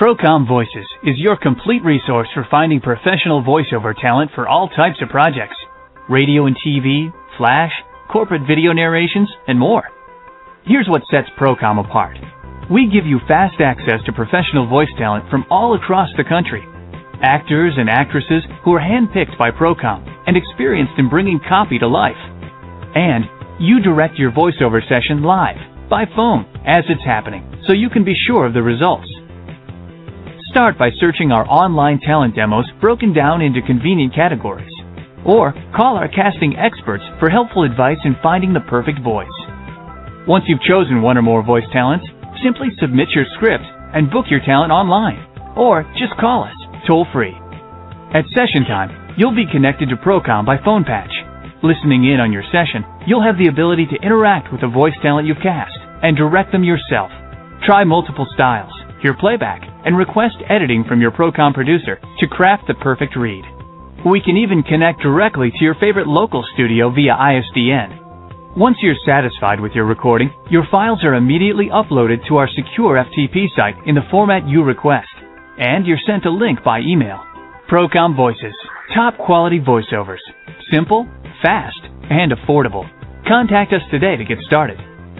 Procom Voices is your complete resource for finding professional voiceover talent for all types of projects. Radio and TV, flash, corporate video narrations, and more. Here's what sets Procom apart. We give you fast access to professional voice talent from all across the country. Actors and actresses who are handpicked by Procom and experienced in bringing copy to life. And you direct your voiceover session live, by phone, as it's happening, so you can be sure of the results. Start by searching our online talent demos broken down into convenient categories. Or call our casting experts for helpful advice in finding the perfect voice. Once you've chosen one or more voice talents, simply submit your script and book your talent online. Or just call us, toll-free. At session time, you'll be connected to Procom by phone patch. Listening in on your session, you'll have the ability to interact with the voice talent you've cast and direct them yourself. Try multiple styles, hear playback, and request editing from your Procom producer to craft the perfect read. We can even connect directly to your favorite local studio via ISDN. Once you're satisfied with your recording, your files are immediately uploaded to our secure FTP site in the format you request, and you're sent a link by email. Procom Voices, top quality voiceovers. Simple, fast, and affordable. Contact us today to get started.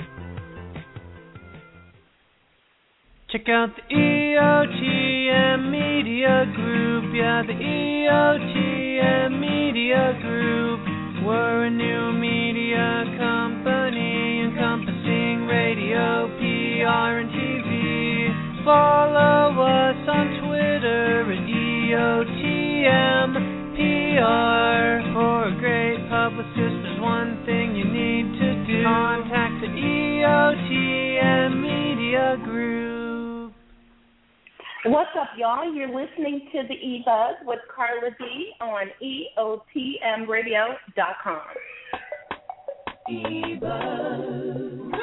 Check out the EOTM Media Group, yeah, the EOTM Media Group. We're a new media company encompassing radio, PR, and TV. Follow us on Twitter at EOTM PR. For a great publicist, there's one thing you need to do. Contact the EOTM Media Group. What's up, y'all? You're listening to the E-Buzz with Carla D on EOTMRadio.com. E-Buzz.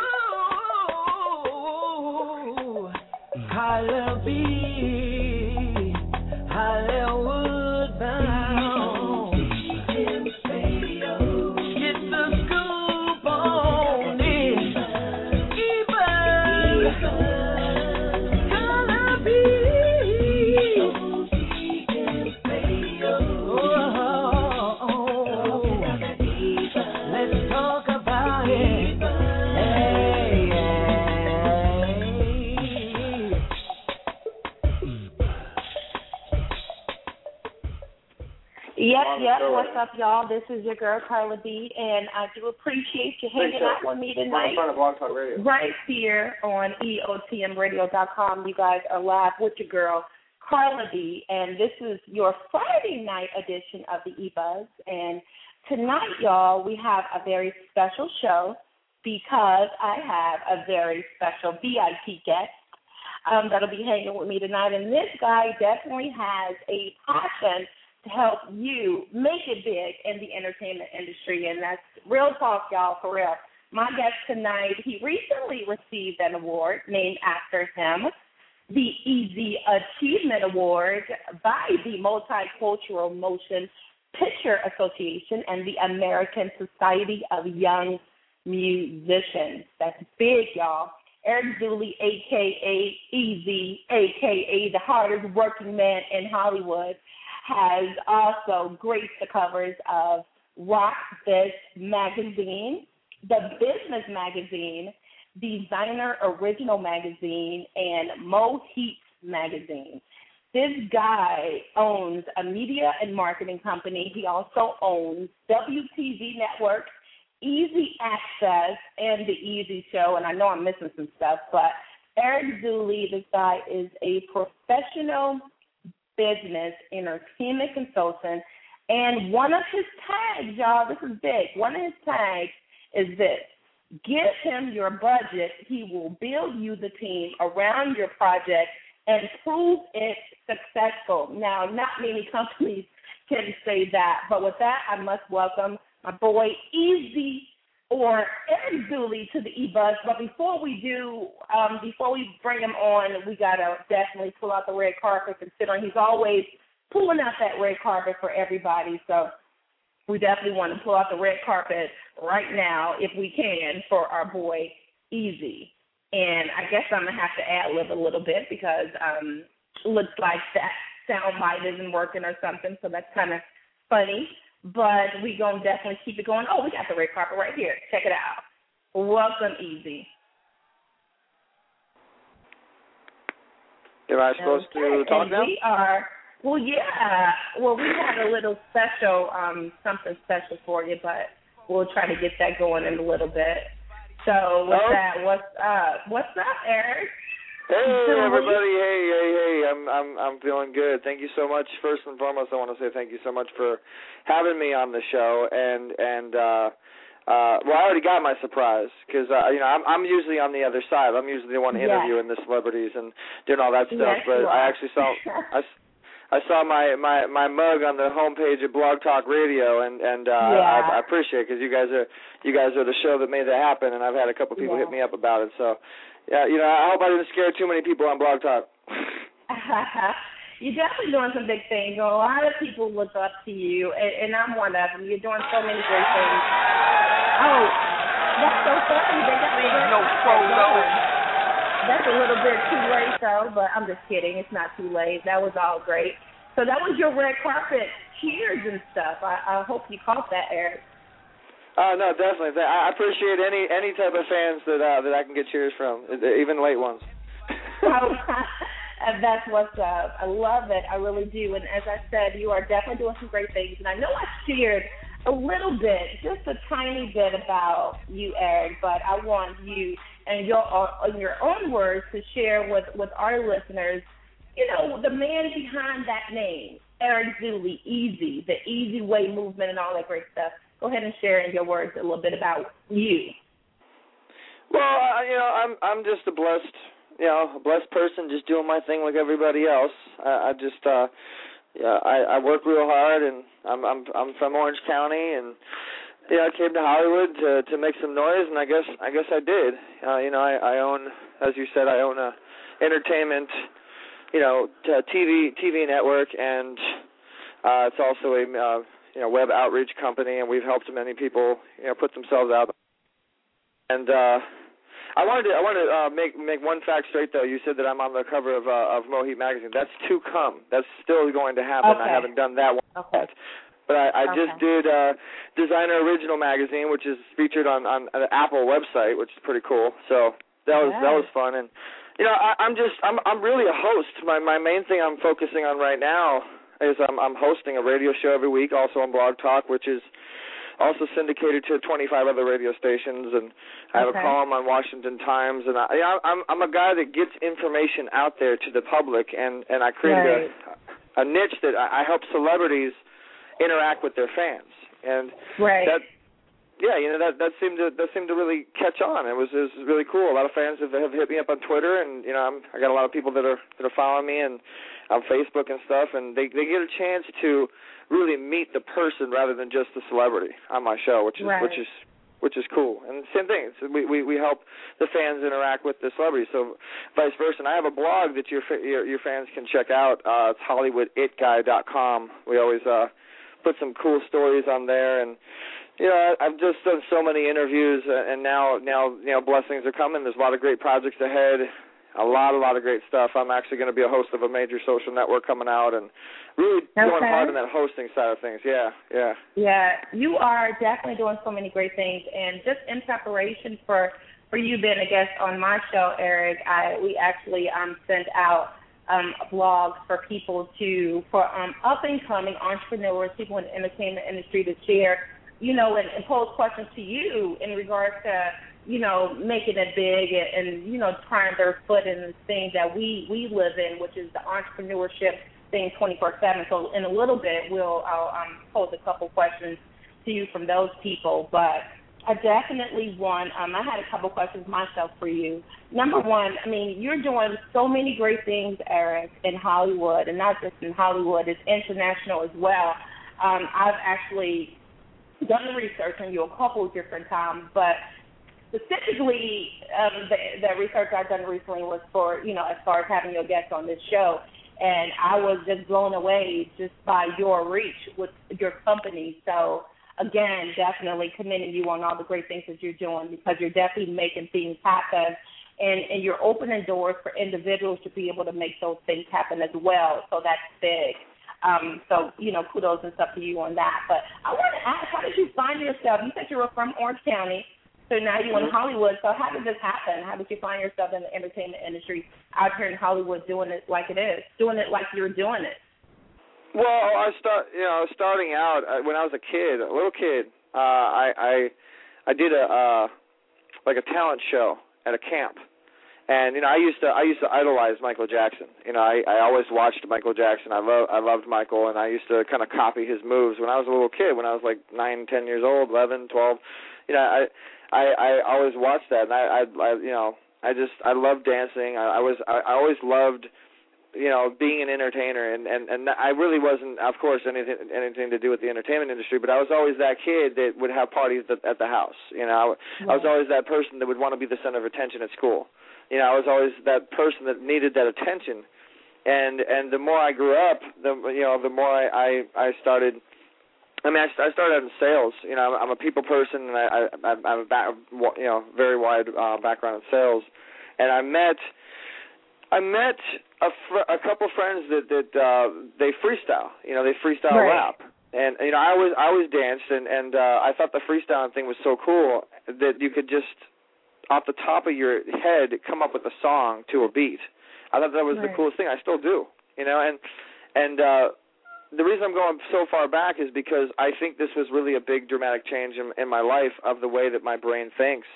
Carla B. Hollywood bound. Get the scoop on it. E-Buzz. Yep. What's up, y'all? This is your girl, Carla B, and I do appreciate you hanging out with me tonight right here on EOTMRadio.com. You guys are live with your girl, Carla B, and this is your Friday night edition of the E-Buzz. And tonight, y'all, we have a very special show because I have a very special VIP guest that'll be hanging with me tonight. And this guy definitely has a passion to help you make it big in the entertainment industry, and that's real talk, y'all, for real. My guest tonight, he recently received an award named after him, the Easy Achievement Award by the Multicultural Motion Picture Association and the American Society of Young Musicians. That's big, y'all. Eric Dooley, a.k.a. Easy, a.k.a. the hardest working man in Hollywood, has also graced the covers of Rock This Magazine, The Business Magazine, Designer Original Magazine, and Mo Heat Magazine. This guy owns a media and marketing company. He also owns WTV Network, Easy Access, and The Easy Show. And I know I'm missing some stuff, but Eric Dooley, this guy is a professional business entertainment consultant, and one of his tags, y'all, this is big, one of his tags is this: give him your budget, he will build you the team around your project and prove it successful. Now, not many companies can say that, but with that, I must welcome my boy Easy or Eric Dooley to the E-Buzz. But before we bring him on, we got to definitely pull out the red carpet, considering he's always pulling out that red carpet for everybody. So we definitely want to pull out the red carpet right now, if we can, for our boy Easy. And I guess I'm going to have to ad-lib a little bit because looks like that sound bite isn't working or something, so that's kind of funny. But we're going to definitely keep it going. Oh, we got the red carpet right here. Check it out. Welcome, Easy. Am I supposed to talk now? We are. Well, yeah. Well, we had a little special, something special for you, but we'll try to get that going in a little bit. So with that, what's up? What's up, Eric? Hey everybody! Hey! I'm feeling good. Thank you so much. First and foremost, I want to say thank you so much for having me on the show. Well, I already got my surprise because I'm usually on the other side. I'm usually the one interviewing the celebrities and doing all that stuff. Yes, but I actually saw I saw my mug on the homepage of Blog Talk Radio, and I appreciate it because you guys are the show that made that happen, and I've had a couple people hit me up about it. So. Yeah, I hope I didn't scare too many people on Blog Talk. You're definitely doing some big things. A lot of people look up to you, and I'm one of them. You're doing so many great things. Oh, that's so funny. They got That's a little bit too late, though, but I'm just kidding. It's not too late. That was all great. So that was your red carpet cheers and stuff. I hope you caught that, Eric. No, definitely. I appreciate any type of fans that I can get cheers from, even late ones. That's what's up. I love it. I really do. And as I said, you are definitely doing some great things. And I know I shared a little bit, just a tiny bit about you, Eric, but I want you and in your own words to share with our listeners, the man behind that name, Eric Dooley, Easy, the Easy Way movement and all that great stuff. Go ahead and share in your words a little bit about you. Well, I'm just a blessed person, just doing my thing like everybody else. I work real hard, and I'm from Orange County, and I came to Hollywood to make some noise, and I guess I did. I own, as you said, I own a entertainment, TV network, and it's also a web outreach company, and we've helped many people, put themselves out. And I wanted to make one fact straight, though. You said that I'm on the cover of Moheat magazine. That's to come. That's still going to happen. Okay. I haven't done that one yet. But I just did Designer Original magazine, which is featured on the Apple website, which is pretty cool. So that was fun. And I'm really a host. My main thing I'm focusing on right now is I'm hosting a radio show every week, also on Blog Talk, which is also syndicated to 25 other radio stations, and I have a column on Washington Times, and I'm a guy that gets information out there to the public, and I created a niche that I help celebrities interact with their fans, and that seemed to really catch on. It was really cool. A lot of fans have hit me up on Twitter, and I got a lot of people that are following me and on Facebook and stuff, and they get a chance to really meet the person rather than just the celebrity on my show, which is cool. And same thing, we help the fans interact with the celebrities. So vice versa. And I have a blog that your fans can check out. It's HollywoodItGuy.com. We always put some cool stories on there, and I've just done so many interviews, and now blessings are coming. There's a lot of great projects ahead. A lot of great stuff. I'm actually going to be a host of a major social network coming out, and really going hard on that hosting side of things. Yeah, you are definitely doing so many great things, and just in preparation for you being a guest on my show, Eric, we actually sent out blogs for people for up and coming entrepreneurs, people in the entertainment industry to share, and pose questions to you in regards to making it big and trying their foot in the thing that we live in, which is the entrepreneurship thing 24/7. So in a little bit, I'll pose a couple questions to you from those people. But I definitely want, I had a couple questions myself for you. Number one, you're doing so many great things, Eric, in Hollywood, and not just in Hollywood, it's international as well. I've actually done the research on you a couple of different times, but specifically, the research I've done recently was for, as far as having your guest on this show, and I was just blown away just by your reach with your company. So, again, definitely commending you on all the great things that you're doing, because you're definitely making things happen. and you're opening doors for individuals to be able to make those things happen as well. So that's big. So, kudos and stuff to you on that. But I want to ask, how did you find yourself? You said you were from Orange County, so now you're in Hollywood. So how did this happen? How did you find yourself in the entertainment industry out here in Hollywood doing it like it is, doing it like you're doing it? Well, starting out when I was a little kid. I did a talent show at a camp. And I used to idolize Michael Jackson. I always watched Michael Jackson. I loved Michael, and I used to kind of copy his moves when I was a little kid. When I was like 9, 10 years old, 11, 12, I always watched that, and I loved dancing. I always loved being an entertainer, and I really wasn't, of course, anything to do with the entertainment industry, but I was always that kid that would have parties at the house. I was always that person that would want to be the center of attention at school. I was always that person that needed that attention, and the more I grew up, the more I started. I started out in sales. I'm a people person, and I have a very wide background in sales, and I met a couple friends that they freestyle. They freestyle rap, and I always danced, and I thought the freestyling thing was so cool that you could just, off the top of your head, come up with a song to a beat. I thought that was the coolest thing. I still do, and the reason I'm going so far back is because I think this was really a big dramatic change in my life of the way that my brain thinks,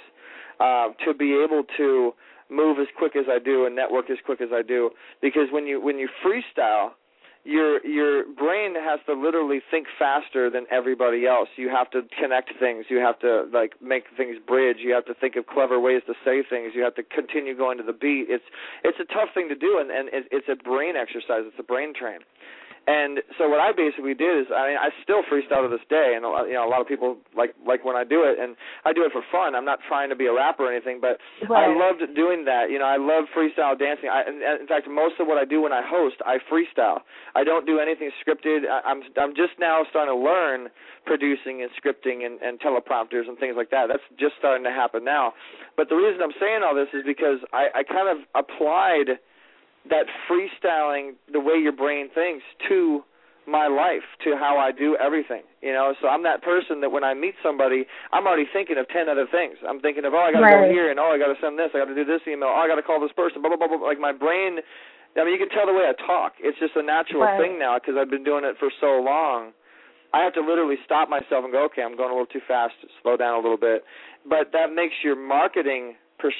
to be able to move as quick as I do and network as quick as I do, because when you freestyle, your brain has to literally think faster than everybody else. You have to connect things. You have to make things bridge. You have to think of clever ways to say things. You have to continue going to the beat. It's a tough thing to do, and it's a brain exercise. It's a brain train. And so what I basically did is, I still freestyle to this day, and a lot of people like when I do it, and I do it for fun. I'm not trying to be a rapper or anything, but I loved doing that. I love freestyle dancing. In fact, most of what I do when I host, I freestyle. I don't do anything scripted. I'm just now starting to learn producing and scripting and teleprompters and things like that. That's just starting to happen now. But the reason I'm saying all this is because I kind of applied that freestyling, the way your brain thinks, to my life, to how I do everything, So I'm that person that when I meet somebody, I'm already thinking of 10 other things. I'm thinking of, I got to go here, and I got to send this, I got to do this email, I got to call this person, blah, blah, blah, blah. Like my brain, you can tell the way I talk. It's just a natural thing now because I've been doing it for so long. I have to literally stop myself and go, okay, I'm going a little too fast, slow down a little bit. But that makes your marketing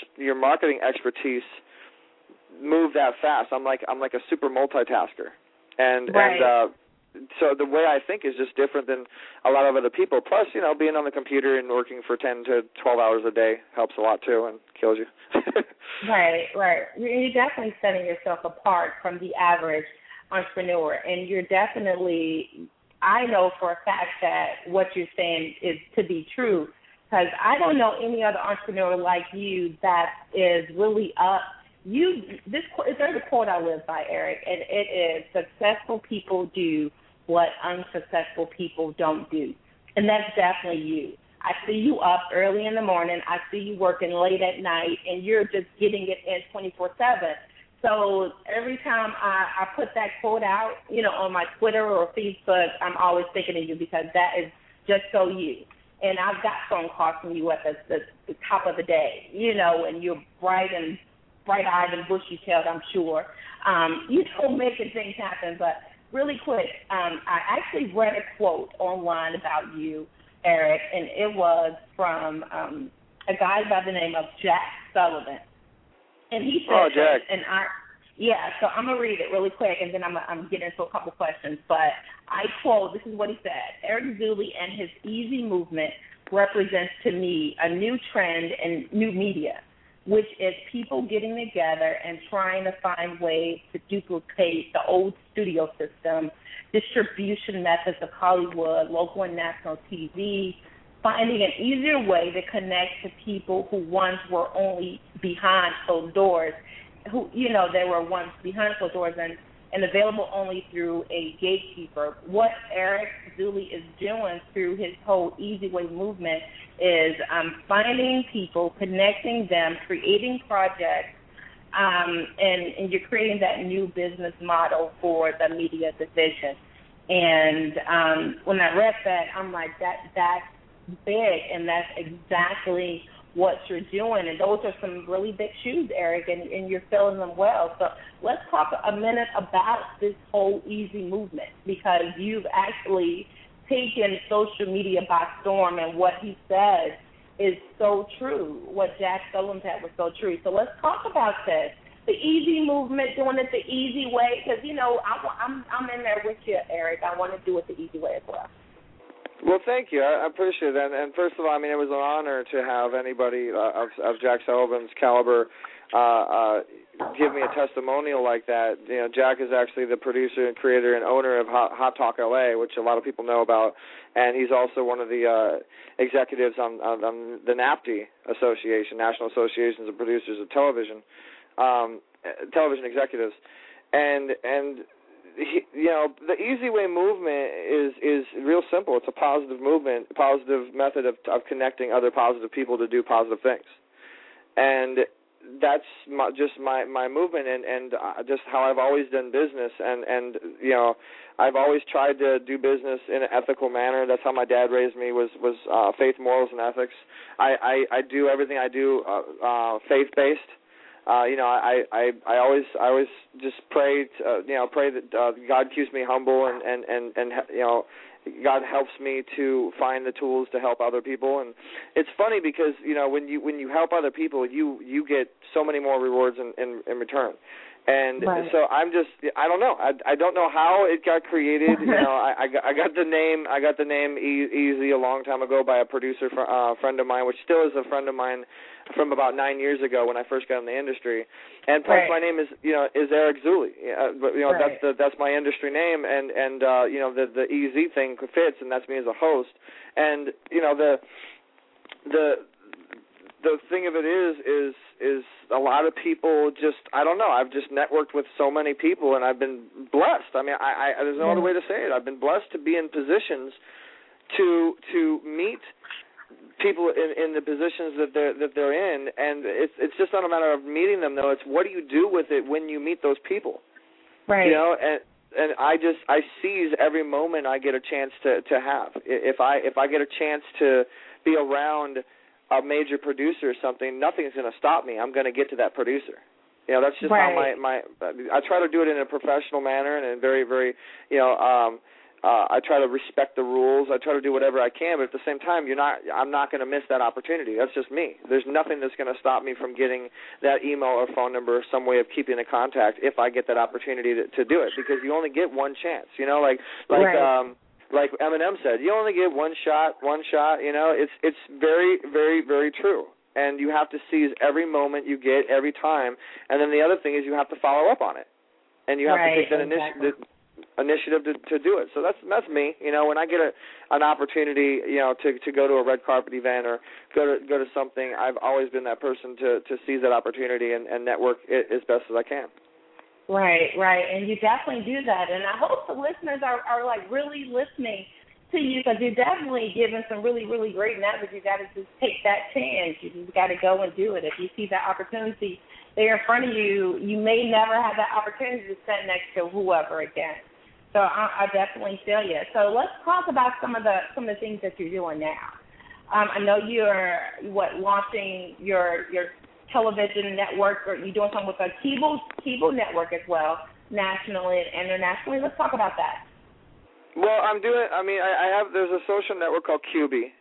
expertise move that fast. I'm like a super multitasker, and so the way I think is just different than a lot of other people. Plus, being on the computer and working for 10 to 12 hours a day helps a lot too, and kills you. Right. You're definitely setting yourself apart from the average entrepreneur, and you're definitely. I know for a fact that what you're saying is to be true, because I don't know any other entrepreneur like you that is really up. There's a quote I live by, Eric, and it is, successful people do what unsuccessful people don't do. And that's definitely you. I see you up early in the morning. I see you working late at night, and you're just getting it in 24/7. So every time I put that quote out, on my Twitter or Facebook, I'm always thinking of you because that is just so you. And I've got phone calls from you at the top of the day, and you're bright-eyed and bushy-tailed, I'm sure. Making things happen. But really quick, I actually read a quote online about you, Eric, and it was from a guy by the name of Jack Sullivan. And he said, Jack. So I'm going to read it really quick, and then I'm getting into a couple questions. But I quote, this is what he said: Eric Zuley and his easy movement represents to me a new trend in new media, which is people getting together and trying to find ways to duplicate the old studio system, distribution methods of Hollywood, local and national TV, finding an easier way to connect to people who once were only behind closed doors, they were once behind closed doors, and and available only through a gatekeeper. What Eric Zuley is doing through his whole Easy Way movement is finding people, connecting them, creating projects, and you're creating that new business model for the media division. And when I read that, I'm like, that's big, and that's exactly what you're doing. And those are some really big shoes, Eric, and you're filling them well. So let's talk a minute about this whole Easy movement, because you've actually taken social media by storm, and what he says is so true. What Jack Sullivan said was so true. So let's talk about this. The Easy movement, doing it the easy way, because, you know, I'm in there with you, Eric. I want to do it the easy way as well. Well, thank you. I appreciate that. And first of all, I mean, it was an honor to have anybody of Jack Sullivan's caliber give me a testimonial like that. You know, Jack is actually the producer and creator and owner of Hot Talk LA, which a lot of people know about, and he's also one of the executives on the NAPTE Association, National Associations of Producers of Television, television executives, and you know, the Easy Way movement is real simple. It's a positive movement, a positive method of connecting other positive people to do positive things, and that's just my movement and just how I've always done business, and you know, I've always tried to do business in an ethical manner. That's how my dad raised me, was faith, morals, and ethics. I do everything I do faith-based. You know, I always just pray that God keeps me humble and you know, God helps me to find the tools to help other people. And it's funny because, you know, when you help other people, you get so many more rewards in return. And right. So I don't know. I don't know how it got created. You know, I got the name Easy a long time ago by a producer friend of mine, which still is a friend of mine from about 9 years ago when I first got in the industry. And plus, right. my name is Eric Zuley. But you know, right. that's my industry name, and you know, the Easy thing fits, and that's me as a host. And you know, the thing of it is a lot of people just, I don't know, I've just networked with so many people, and I've been blessed. I mean, I there's no other way to say it. I've been blessed to be in positions to meet people in the positions that they're in, and it's just not a matter of meeting them, though. It's what do you do with it when you meet those people, right? You know, and I seize every moment I get a chance to have. If I get a chance to be around a major producer or something, nothing's going to stop me. I'm going to get to that producer. You know, that's just right. how I try to do it in a professional manner and in very, very, you know, I try to respect the rules. I try to do whatever I can, but at the same time, I'm not going to miss that opportunity. That's just me. There's nothing that's going to stop me from getting that email or phone number or some way of keeping in contact if I get that opportunity to do it, because you only get one chance. You know, like right. Like Eminem said, you only get one shot, you know. It's very, very, very true. And you have to seize every moment you get, every time. And then the other thing is you have to follow up on it. And you have right. to take that initiative to do it. So that's me. You know, when I get an opportunity, you know, to go to a red carpet event or go to something, I've always been that person to seize that opportunity and network it as best as I can. Right, and you definitely do that, and I hope the listeners are like really listening to you, because you're definitely giving some really, really great nuggets. You got to just take that chance. You just got to go and do it. If you see that opportunity there in front of you, you may never have that opportunity to sit next to whoever again. So I definitely feel you. So let's talk about some of the things that you're doing now. I know you're launching your television network, or you're doing something with a Kibo network as well, nationally and internationally. Let's talk about that. Well, there's a social network called QUBEEY,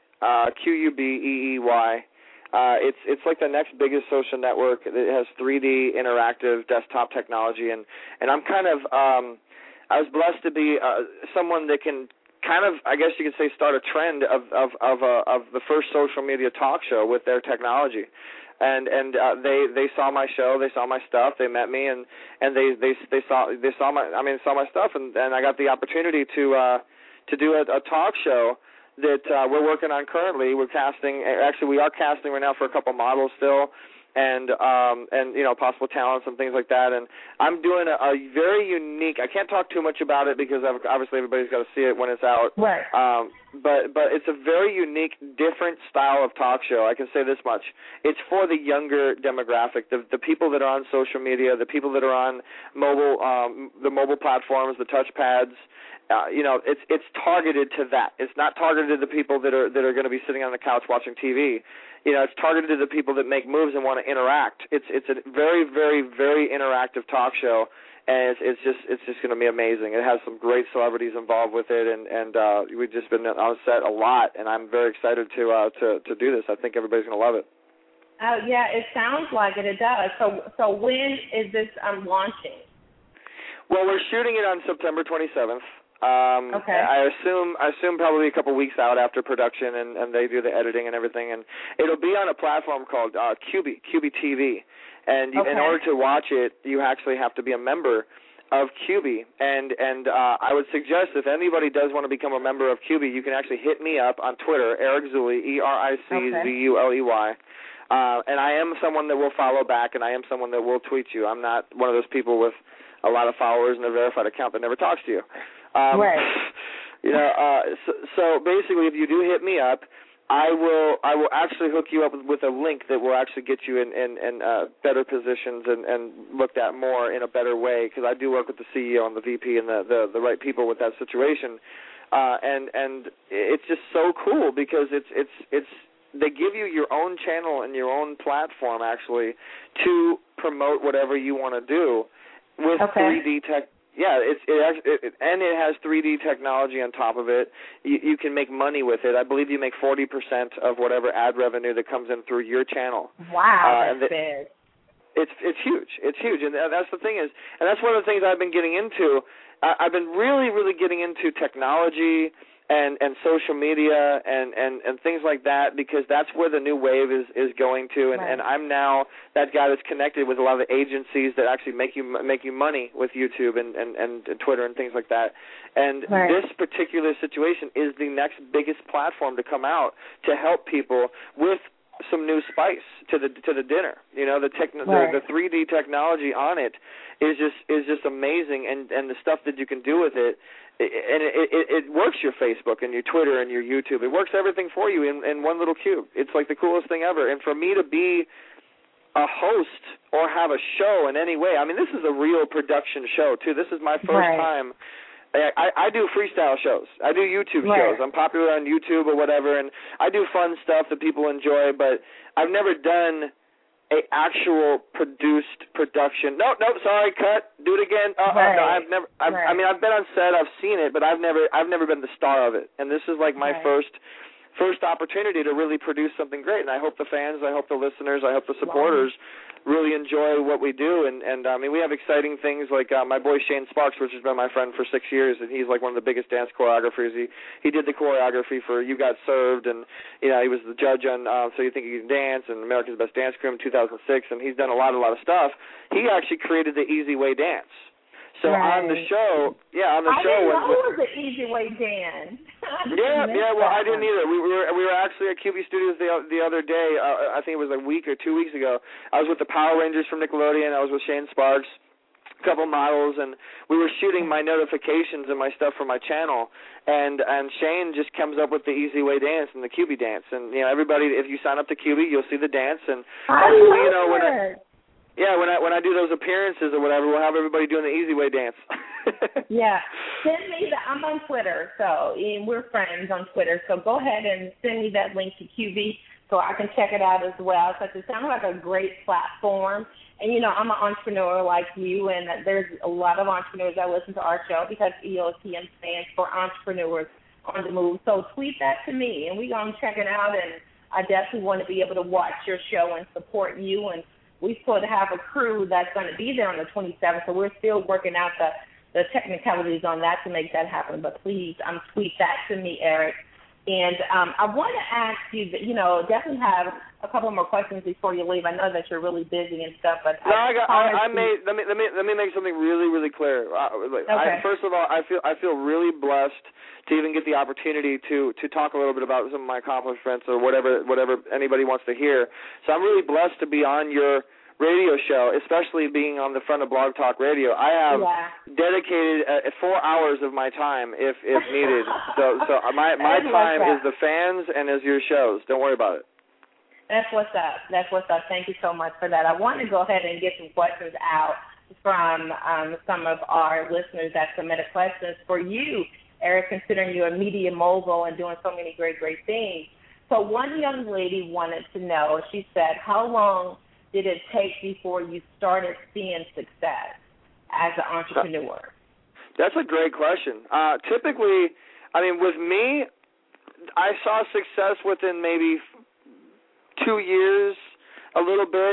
QUBEEY. It's like the next biggest social network. It has 3D interactive desktop technology, and I'm kind of I was blessed to be someone that can kind of, I guess you could say, start a trend of the first social media talk show with their technology. And they saw my show, they saw my stuff, they met me, and they saw my stuff, and I got the opportunity to do a talk show that we're working on currently. We are casting right now for a couple models still, and possible talents and things like that. And I'm doing a very unique. I can't talk too much about it because obviously everybody's got to see it when it's out. Right. But it's a very unique, different style of talk show. I can say this much: it's for the younger demographic, the people that are on social media, the people that are on mobile, the mobile platforms, the touchpads. It's targeted to that. It's not targeted to the people that are going to be sitting on the couch watching TV. It's targeted to the people that make moves and want to interact. It's a very, very, very interactive talk show, and it's just going to be amazing. It has some great celebrities involved with it, and we've just been on set a lot, and I'm very excited to do this. I think everybody's going to love it. Yeah, it sounds like it. It does. So when is this launching? Well, we're shooting it on September 27th. Okay. I assume probably a couple weeks out after production, and they do the editing and everything, and it'll be on a platform called QB TV, and in order to watch it, you actually have to be a member of QB, and I would suggest if anybody does want to become a member of QB, you can actually hit me up on Twitter, Eric Zuley, ERICZULEY. And I am someone that will follow back, and I am someone that will tweet you. I'm not one of those people with a lot of followers and a verified account that never talks to you. Right. So basically, if you do hit me up, I will actually hook you up with a link that will actually get you in better positions and looked at more in a better way, because I do work with the CEO and the VP and the right people with that situation, and it's just so cool because it's they give you your own channel and your own platform actually to promote whatever you want to do with 3D tech. Yeah, it has 3D technology on top of it. You can make money with it. I believe you make 40% of whatever ad revenue that comes in through your channel. Wow, that's big. It's huge. It's huge, and that's the thing is, and that's one of the things I've been getting into. I've been really, really getting into technology and social media and things like that, because that's where the new wave is going to, and I'm now that guy that's connected with a lot of the agencies that actually make you money with YouTube and Twitter and things like that. And this particular situation is the next biggest platform to come out to help people with some new spice to the dinner. The 3D technology on it is just amazing, and the stuff that you can do with it. And it works your Facebook and your Twitter and your YouTube. It works everything for you in one little cube. It's like the coolest thing ever. And for me to be a host or have a show in any way, I mean, this is a real production show, too. This is my first time. I do freestyle shows. I do YouTube shows. I'm popular on YouTube or whatever, and I do fun stuff that people enjoy, but I've never done a actual produced production. No, sorry, cut. Do it again. No, I've never. I mean, I've been on set. I've seen it, but I've never been the star of it. And this is like my first opportunity to really produce something great. And I hope the fans, I hope the listeners, I hope the supporters really enjoy what we do. And I mean, we have exciting things like my boy Shane Sparks, which has been my friend for 6 years, and he's like one of the biggest dance choreographers. He did the choreography for You Got Served, and he was the judge on So You Think You Can Dance and America's Best Dance Crew in 2006, and he's done a lot of stuff. He actually created the Easy Way Dance. So on the show, I didn't know it was an Easy Way Dance. Well, I didn't either. We were actually at QB Studios the other day. I think it was a week or 2 weeks ago. I was with the Power Rangers from Nickelodeon. I was with Shane Sparks, a couple models, and we were shooting my notifications and my stuff for my channel. And Shane just comes up with the Easy Way Dance and the QB Dance. And everybody, if you sign up to QB, you'll see the dance. And hopefully, when I do those appearances or whatever, we'll have everybody doing the Easy Way Dance. Send me I'm on Twitter, so we're friends on Twitter. So go ahead and send me that link to QB so I can check it out as well. Because it sounds like a great platform. And I'm an entrepreneur like you, and there's a lot of entrepreneurs that listen to our show because EOTM stands for Entrepreneurs on the Move. So tweet that to me, and we're gonna check it out. And I definitely want to be able to watch your show and support you. And we sort of have a crew that's going to be there on the 27th, so we're still working out the technicalities on that to make that happen. But please, tweet that to me, Eric. And I want to ask you, definitely have a couple more questions before you leave. I know that you're really busy and stuff, but no, let me make something really, really clear. Okay. First of all, I feel really blessed to even get the opportunity to talk a little bit about some of my accomplishments or whatever anybody wants to hear. So I'm really blessed to be on your radio show, especially being on the front of Blog Talk Radio. I have dedicated 4 hours of my time if needed. So my time is the fans and is your shows. Don't worry about it. That's what's up. Thank you so much for that. I want to go ahead and get some questions out from some of our listeners that submitted questions for you, Eric, considering you're a media mogul and doing so many great, great things. So one young lady wanted to know, she said, how long did it take before you started seeing success as an entrepreneur? That's a great question. Typically, with me, I saw success within maybe 2 years, a little bit.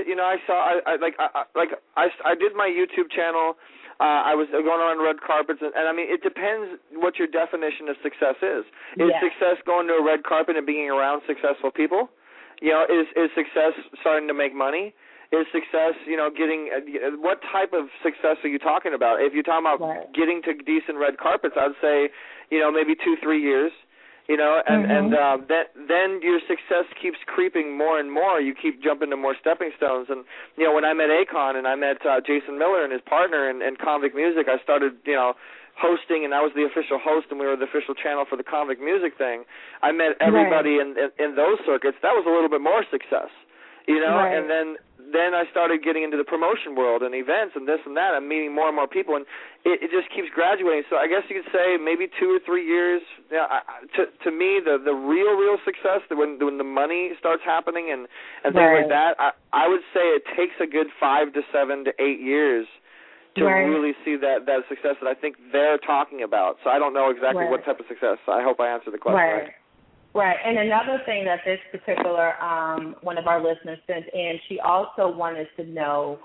I did my YouTube channel. I was going on red carpets, and it depends what your definition of success is. Is success going to a red carpet and being around successful people? Is success starting to make money? Is success, getting what type of success are you talking about? If you're talking about getting to decent red carpets, I'd say, maybe 2-3 years. And then your success keeps creeping more and more. You keep jumping to more stepping stones. And, when I met Akon and I met Jason Miller and his partner in Convict Music, I started, hosting, and I was the official host, and we were the official channel for the Convict Music thing. I met everybody in those circuits. That was a little bit more success, and then I started getting into the promotion world and events and this and that. I'm meeting more and more people, and it just keeps graduating. So I guess you could say maybe 2 or 3 years. To me, the real success, when the money starts happening and things like that, I would say it takes a good 5 to 7 to 8 years to really see that success that I think they're talking about. So I don't know exactly what type of success. I hope I answered the question right. Right, and another thing that this particular one of our listeners sent in, she also wanted to know,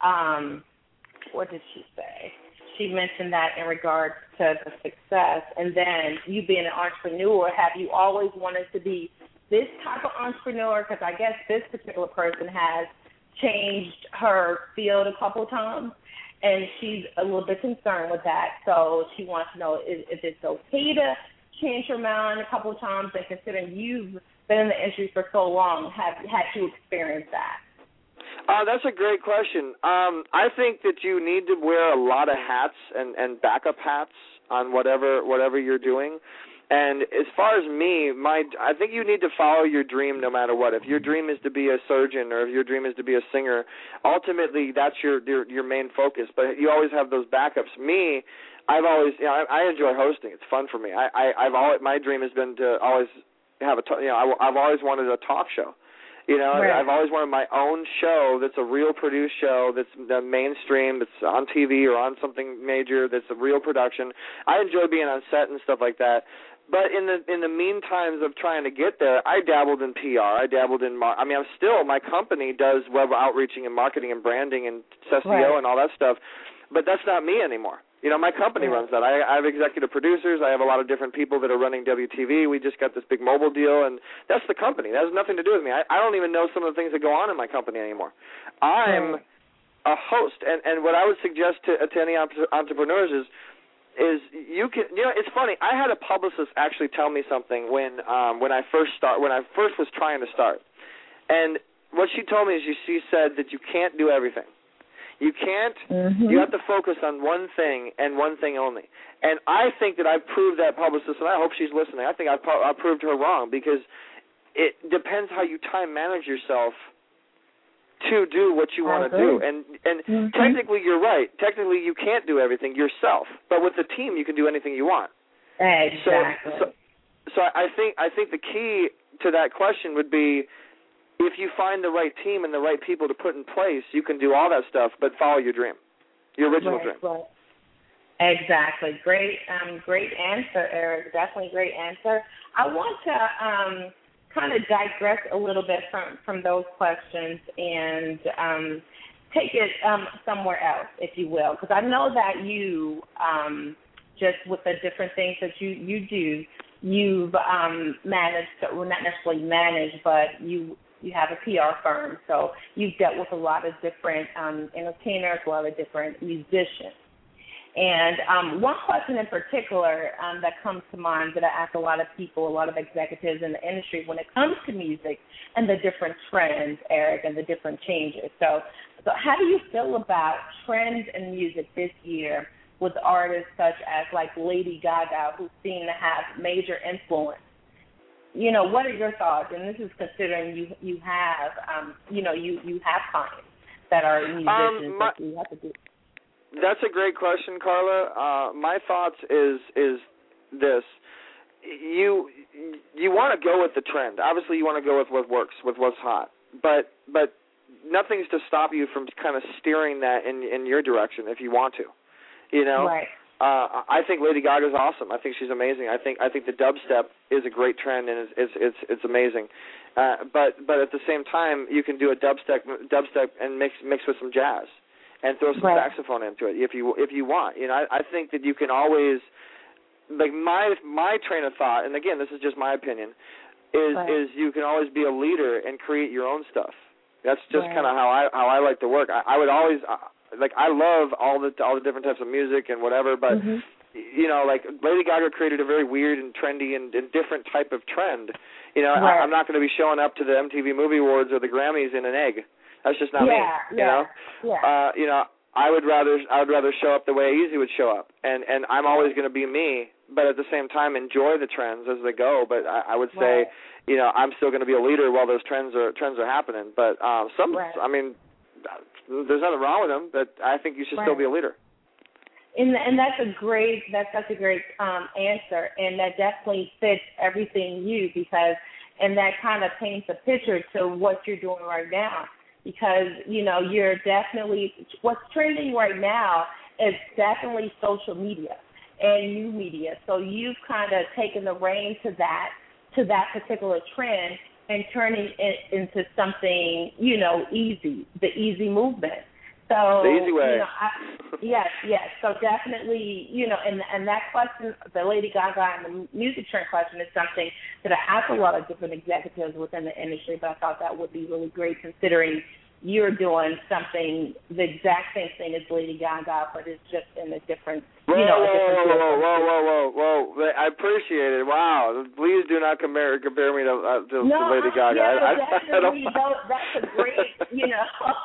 what did she say? She mentioned that in regards to the success, and then you being an entrepreneur, have you always wanted to be this type of entrepreneur? Because I guess this particular person has changed her field a couple times, and she's a little bit concerned with that. So she wants to know if it's okay to change your mind a couple of times, and considering you've been in the industry for so long, had you experienced that? That's a great question. I think that you need to wear a lot of hats and backup hats on whatever you're doing. And as far as me, I think you need to follow your dream no matter what. If your dream is to be a surgeon or if your dream is to be a singer, ultimately that's your main focus. But you always have those backups. Me, I've always, I enjoy hosting. It's fun for me. My dream has been to always have I've always wanted a talk show. I've always wanted my own show that's a real produced show, that's mainstream, that's on TV or on something major, that's a real production. I enjoy being on set and stuff like that. But in the mean times of trying to get there, I dabbled in PR. I dabbled in my company does web outreaching and marketing and branding and SEO and all that stuff. But that's not me anymore. My company runs that. I have executive producers. I have a lot of different people that are running WTV. We just got this big mobile deal, and that's the company. That has nothing to do with me. I don't even know some of the things that go on in my company anymore. I'm a host, and what I would suggest to any entrepreneurs is you can. It's funny. I had a publicist actually tell me something when I first was trying to start, and what she told me is she said that you can't do everything. You can't. You have to focus on one thing and one thing only. And I think that I've proved that publicist, and I hope she's listening. I think I've proved her wrong, because it depends how you time manage yourself to do what you want to do. And technically, you're right. Technically, you can't do everything yourself, but with the team, you can do anything you want. Exactly. So I think the key to that question would be, if you find the right team and the right people to put in place, you can do all that stuff, but follow your dream, your original dream. Right. Exactly. Great answer, Eric. Definitely great answer. I want to kind of digress a little bit from those questions and take it somewhere else, if you will, because I know that you, just with the different things that you do, you've managed, well, not necessarily managed, but you have a PR firm, so you've dealt with a lot of different entertainers, a lot of different musicians. And one question in particular that comes to mind that I ask a lot of people, a lot of executives in the industry when it comes to music and the different trends, Eric, and the different changes. So how do you feel about trends in music this year with artists such as like Lady Gaga, who seem to have major influence? You know, what are your thoughts? And this is considering you have, you have clients that are musicians that you have to do. That's a great question, Carla. My thoughts is this: you want to go with the trend. Obviously, you want to go with what works, with what's hot. But nothing's to stop you from kind of steering that in your direction if you want to. You know, right. I think Lady Gaga's awesome. I think she's amazing. I think the dubstep is a great trend and it's amazing. But at the same time, you can do a dubstep and mix with some jazz. And throw some saxophone into it if you want. You know, I think that you can always, like my train of thought, and again, this is just my opinion, is you can always be a leader and create your own stuff. That's just kind of how I like to work. I would always I love all the different types of music and whatever, but you know, like Lady Gaga created a very weird and trendy and different type of trend. You know, I'm not going to be showing up to the MTV Movie Awards or the Grammys in an egg. That's just not me. You know. Yeah. You know, I would rather show up the way Easy would show up, and I'm always going to be me, but at the same time enjoy the trends as they go. But I would say, you know, I'm still going to be a leader while those trends are happening. But I mean, there's nothing wrong with them. But I think you should still be a leader. And that's such a great answer, and that definitely fits everything and that kind of paints a picture to what you're doing right now. Because, you know, you're definitely, what's trending right now is definitely social media and new media. So you've kind of taken the reins to that particular trend and turning it into something, you know, easy, the easy movement. So, the easy way. You know, yes. So definitely, you know, and that question, the Lady Gaga and the music trend question is something that I ask a lot of different executives within the industry, but I thought that would be really great considering you're doing something, the exact same thing as Lady Gaga, but it's just in a different, Whoa! I appreciate it. Wow. Please do not compare me to Lady Gaga. Definitely, that's a great, you know,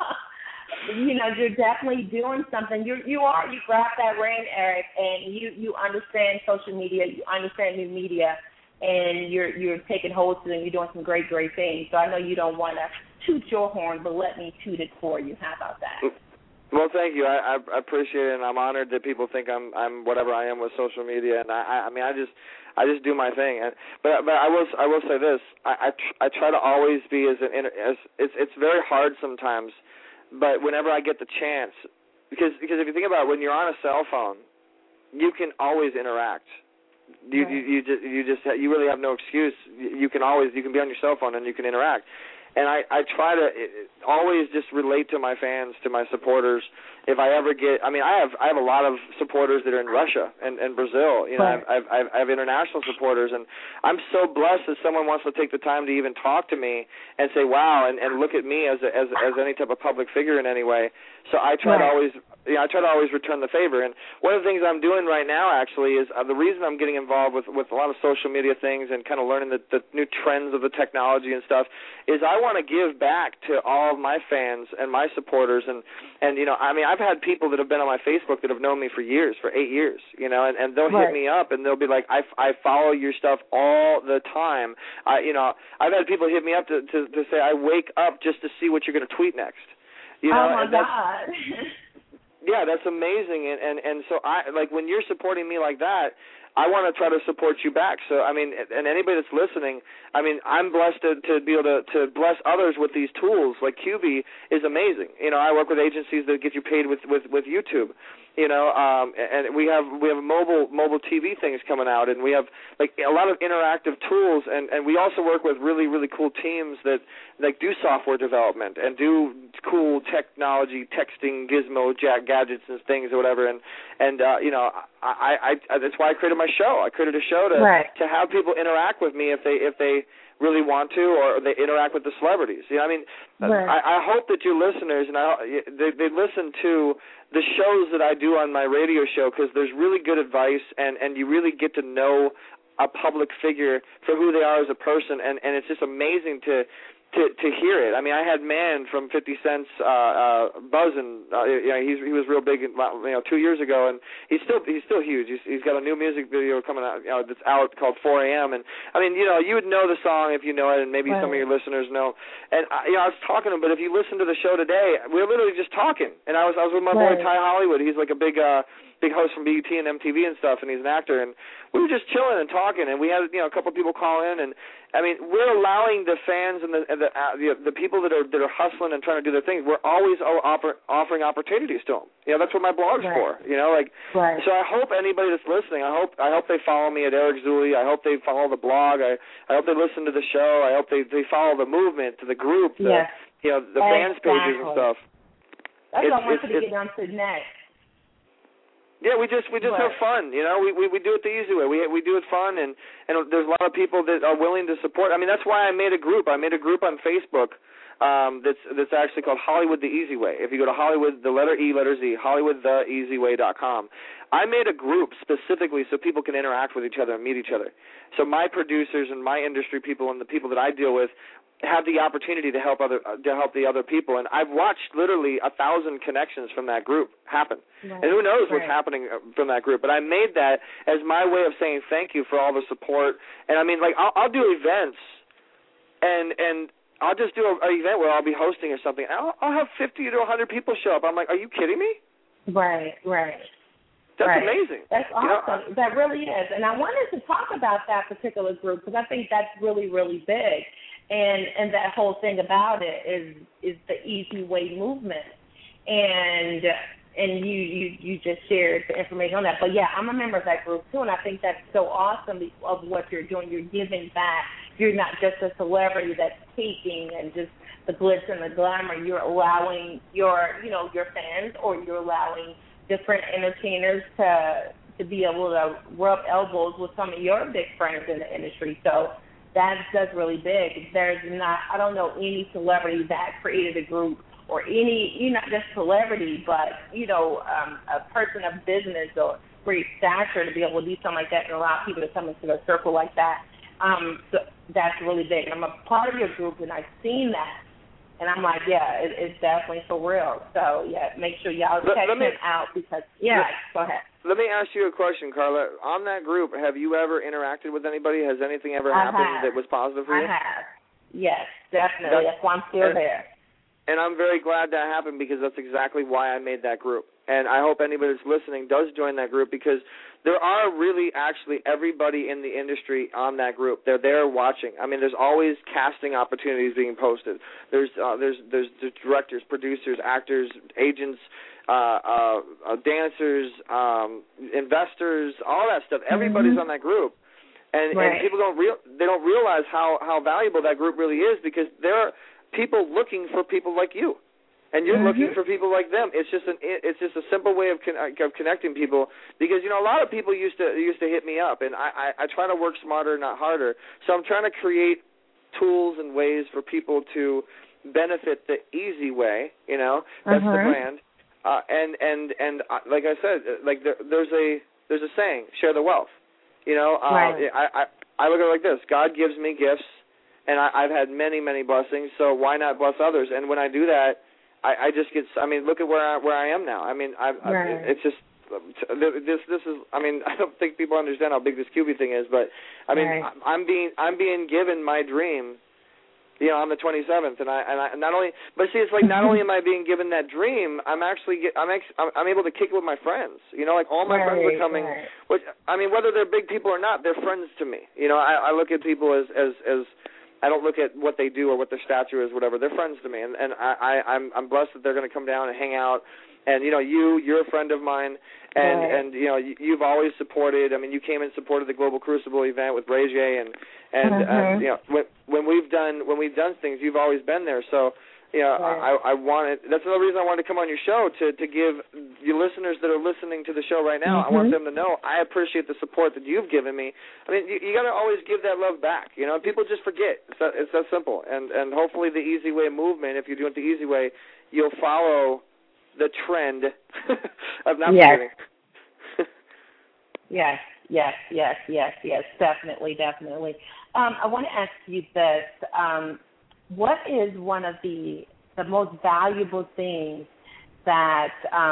you know, you're definitely doing something. You grab that rein, Eric, and you understand social media, you understand new media, and you're taking hold of it, and you're doing some great things. So I know you don't want to toot your horn, but let me toot it for you. How about that? Well, thank you. I appreciate it, and I'm honored that people think I'm whatever I am with social media. And I mean, I just do my thing. But I will say this: I try to always be as it's very hard sometimes. But whenever I get the chance, because if you think about it, when you're on a cell phone, you can always interact. You really have no excuse. You can be on your cell phone and you can interact. And I try to always just relate to my fans, to my supporters. If I ever I have a lot of supporters that are in Russia and Brazil. You know, I have international supporters, and I'm so blessed that someone wants to take the time to even talk to me and say, "Wow," and look at me as any type of public figure in any way. So I try to always return the favor. And one of the things I'm doing right now actually is the reason I'm getting involved with a lot of social media things and kind of learning the new trends of the technology and stuff is I want to give back to all of my fans and my supporters. And you know, I mean, I've had people that have been on my Facebook that have known me for years, for 8 years, you know, and they'll hit me up and they'll be like, I follow your stuff all the time. You know, I've had people hit me up to say I wake up just to see what you're going to tweet next. You know, oh my God. Yeah, that's amazing. And so when you're supporting me like that, I want to try to support you back. So, I mean, and anybody that's listening, I mean, I'm blessed to be able to bless others with these tools. Like QB is amazing. You know, I work with agencies that get you paid with YouTube. You know, and we have mobile TV things coming out, and we have like a lot of interactive tools, and we also work with really, really cool teams that like do software development and do cool technology, texting, gizmo, gadgets and things or whatever. And you know, I that's why I created my show. I created a show to have people interact with me if they really want to, or they interact with the celebrities. You know, I mean, I hope that your listeners and they listen to the shows that I do on my radio show, because there's really good advice, and you really get to know a public figure for who they are as a person, and it's just amazing to hear it. I mean, I had Man from 50 Cent's buzzing. You know, he was real big, 2 years ago, and he's still huge. He's got a new music video coming out, that's out called 4 a.m. And I mean, you know, you would know the song if you know it, and maybe some of your listeners know. And I was talking to him, but if you listen to the show today, we were literally just talking. And I was with my boy Ty Hollywood. He's like a big host from BET and MTV and stuff, and he's an actor, and we were just chilling and talking, and we had a couple of people call in, and I mean, we're allowing the fans and the people that are hustling and trying to do their things. We're always offering opportunities to them. You know, that's what my blog's for. You know, like so. I hope anybody that's listening, I hope they follow me at Eric Zuley. I hope they follow the blog. I hope they listen to the show. I hope they follow the movement, to the group, the fans pages and stuff. That's what I want you to get on to next. Yeah, we just have fun, you know. We do it the easy way. We do it fun, and there's a lot of people that are willing to support. I mean, that's why I made a group. I made a group on Facebook that's actually called Hollywood the Easy Way. If you go to Hollywood, the letter E, letter Z, HollywoodTheEasyWay.com. I made a group specifically so people can interact with each other and meet each other. So my producers and my industry people and the people that I deal with have the opportunity to help the other people, and I've watched literally 1,000 connections from that group happen, and who knows what's happening from that group. But I made that as my way of saying thank you for all the support. And I mean, like I'll do events, and I'll just do an event where I'll be hosting or something. And I'll have 50 to 100 people show up. I'm like, are you kidding me? Right. That's amazing. That's awesome. That really is. And I wanted to talk about that particular group because I think that's really, really big. And that whole thing about it is the Easy Way movement, and you just shared the information on that. But yeah, I'm a member of that group too, and I think that's so awesome of what you're doing. You're giving back. You're not just a celebrity that's taking and just the glitz and the glamour. You're allowing your fans, or you're allowing different entertainers to be able to rub elbows with some of your big friends in the industry. So that's really big. I don't know any celebrity that created a group, or any, not just celebrity, but, a person of business or great stature to be able to do something like that and allow people to come into a circle like that. So that's really big. I'm a part of your group, and I've seen that. And I'm like, yeah, it's definitely for real. So, yeah, make sure y'all check him out because, go ahead. Let me ask you a question, Carla. On that group, have you ever interacted with anybody? Has anything ever happened that was positive for you? I have. Yes, definitely. That's why I'm still there. And I'm very glad that happened, because that's exactly why I made that group. And I hope anybody that's listening does join that group, because there are really actually everybody in the industry on that group. They're there watching. I mean, there's always casting opportunities being posted. There's directors, producers, actors, agents, dancers, investors, all that stuff. Everybody's on that group, and people don't realize how valuable that group really is, because there are people looking for people like you, and you're looking for people like them. It's just a simple way of connecting people, because a lot of people used to hit me up, and I try to work smarter, not harder. So I'm trying to create tools and ways for people to benefit the easy way. That's the brand. And like I said, like there's a saying, share the wealth. I look at it like this: God gives me gifts, and I've had many, many blessings. So why not bless others? And when I do that, I just get. I mean, look at where I am now. I mean, it's just this is. I mean, I don't think people understand how big this QB thing is, but I mean, I'm being given my dream. On the 27th, and I not only, but see, it's like not only am I being given that dream, I'm able to kick it with my friends. Like all my friends are coming. Which, I mean, whether they're big people or not, they're friends to me. I look at people as I don't look at what they do or what their stature is, whatever. They're friends to me, and I'm blessed that they're going to come down and hang out. And you're a friend of mine, and you've always supported. I mean, you came and supported the Global Crucible event with Ray J, and when we've done things, you've always been there. So I wanted. That's another reason I wanted to come on your show to give your listeners that are listening to the show right now. I want them to know I appreciate the support that you've given me. I mean, you got to always give that love back. People just forget. It's that simple. And hopefully the easy way movement, if you're doing it the easy way, you'll follow the trend of not forgetting. Yes, definitely. I want to ask you this. What is one of the most valuable things that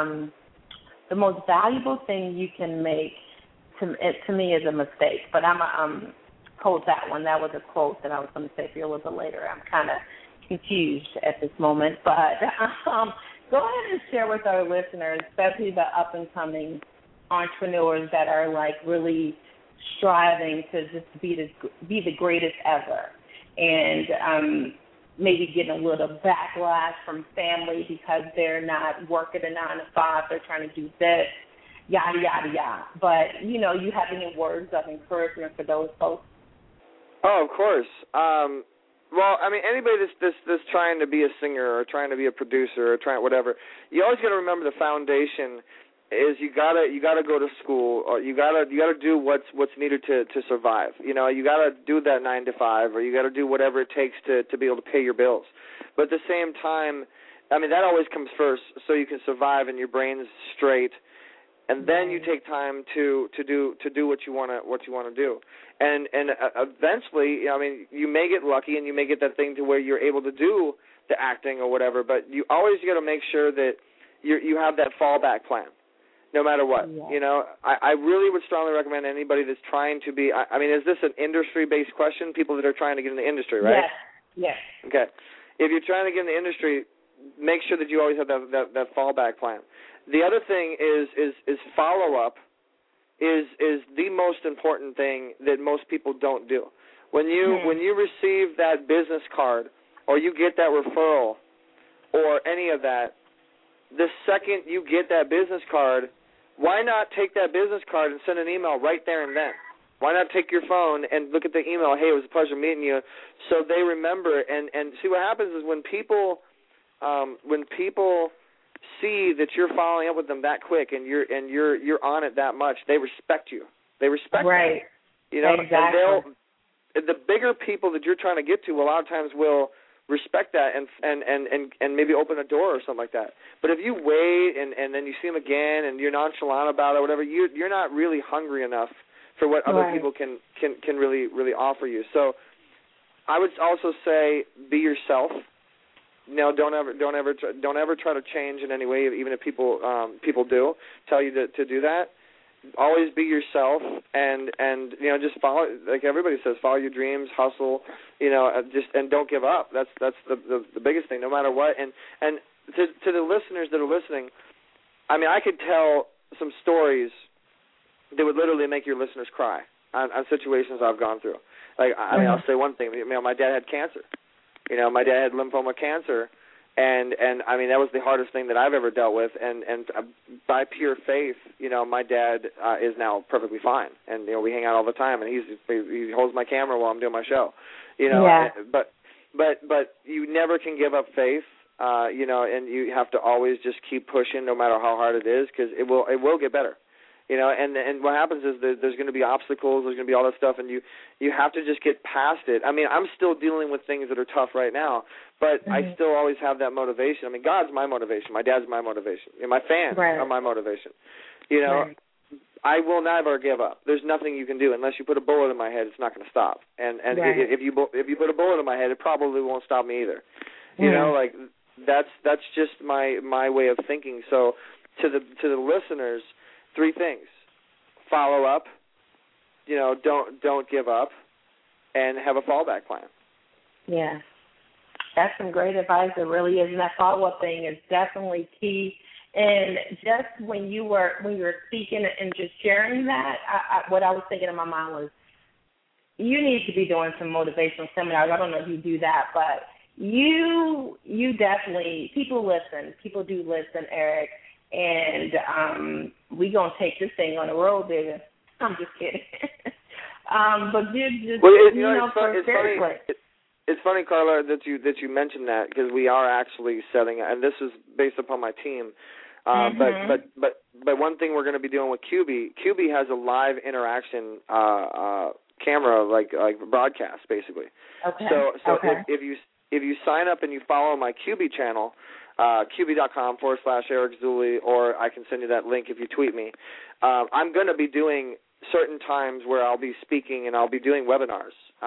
the most valuable thing you can make to me is a mistake, but I'm hold that one. That was a quote that I was going to say for you a little bit later. I'm kind of confused at this moment, but go ahead and share with our listeners, especially the up and coming entrepreneurs that are like really striving to just be the greatest ever, and maybe getting a little backlash from family because they're not working a 9-to-5, they're trying to do this, yada, yada, yada. But, you have any words of encouragement for those folks? Oh, of course. Well, I mean, anybody that's trying to be a singer or trying to be a producer or trying whatever, you always got to remember the foundation is you gotta go to school, or you gotta do what's needed to survive. You gotta do that 9-to-5, or you gotta do whatever it takes to be able to pay your bills. But at the same time, I mean, that always comes first, so you can survive and your brain's straight, and then you take time to do what you wanna do. And eventually, I mean, you may get lucky and you may get that thing to where you're able to do the acting or whatever. But you always got to make sure that you have that fallback plan. No matter what, I really would strongly recommend anybody that's trying to be. I mean, is this an industry-based question? People that are trying to get in the industry, right? Yes. Okay. If you're trying to get in the industry, make sure that you always have that fallback plan. The other thing is follow-up is the most important thing that most people don't do. When you receive that business card or you get that referral or any of that, the second you get that business card, why not take that business card and send an email right there and then? Why not take your phone and look at the email, hey, it was a pleasure meeting you, so they remember. And see, what happens is when people see that you're following up with them that quick and you're on it that much, they respect you. They respect right. You know, exactly. And the bigger people that you're trying to get to a lot of times will respect that and maybe open a door or something like that. But if you wait and then you see them again and you're nonchalant about it or whatever, you're not really hungry enough for what other people can really offer you. So I would also say be yourself. Don't ever try to change in any way, even if people do tell you to do that. Always be yourself, and just follow, like everybody says, follow your dreams, hustle, and don't give up. That's the biggest thing, no matter what. And to the listeners that are listening, I mean, I could tell some stories that would literally make your listeners cry on situations I've gone through. Like, I mean, I'll say one thing. My dad had cancer. My dad had lymphoma cancer. And I mean, that was the hardest thing that I've ever dealt with. And by pure faith, my dad is now perfectly fine. And, we hang out all the time. And he holds my camera while I'm doing my show. But you never can give up faith, and you have to always just keep pushing no matter how hard it is, because it will get better. And what happens is there's going to be obstacles, there's going to be all that stuff, and you have to just get past it. I mean, I'm still dealing with things that are tough right now, but I still always have that motivation. I mean, God's my motivation. My dad's my motivation. My fans are my motivation. I will never give up. There's nothing you can do unless you put a bullet in my head. It's not going to stop. And if you put a bullet in my head, it probably won't stop me either. Like that's just my way of thinking. So to the listeners, 3 things: follow up, don't give up, and have a fallback plan. Yeah, that's some great advice. It really is, and that follow-up thing is definitely key. And just when you were speaking and just sharing that, what I was thinking in my mind was, you need to be doing some motivational seminars. I don't know if you do that, but you definitely, people do listen, Eric. And we gonna take this thing on the road, baby. I'm just kidding. But dude, just for seriously. It's funny, Carla, that you mentioned that, because we are actually setting, and this is based upon my team. But one thing we're going to be doing with QB has a live interaction camera, like broadcast, basically. Okay. So if you sign up and you follow my QB channel, QB.com/Eric Zuley, or I can send you that link if you tweet me. I'm going to be doing certain times where I'll be speaking and I'll be doing webinars,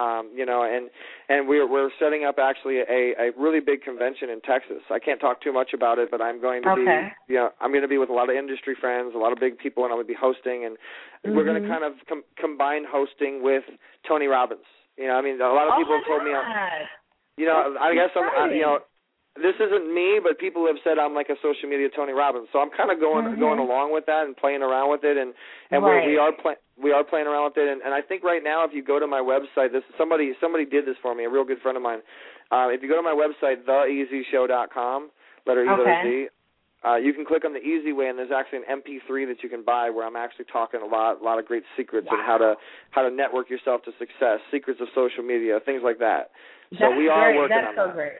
and we're setting up actually a really big convention in Texas. I can't talk too much about it, but I'm going to be, I'm going to be with a lot of industry friends, a lot of big people, and I'm going to be hosting, and we're going to kind of combine hosting with Tony Robbins. A lot of people have told me, I guess I'm, this isn't me, but people have said I'm like a social media Tony Robbins. So I'm kind of going along with that and playing around with it, and we are playing around with it. And I think right now, if you go to my website, somebody did this for me, a real good friend of mine. If you go to my website, theeasyshow.com, letter E, letter Z, you can click on the easy way, and there's actually an MP3 that you can buy where I'm actually talking a lot of great secrets and how to network yourself to success, secrets of social media, things like that. So we are working on that. That's so great.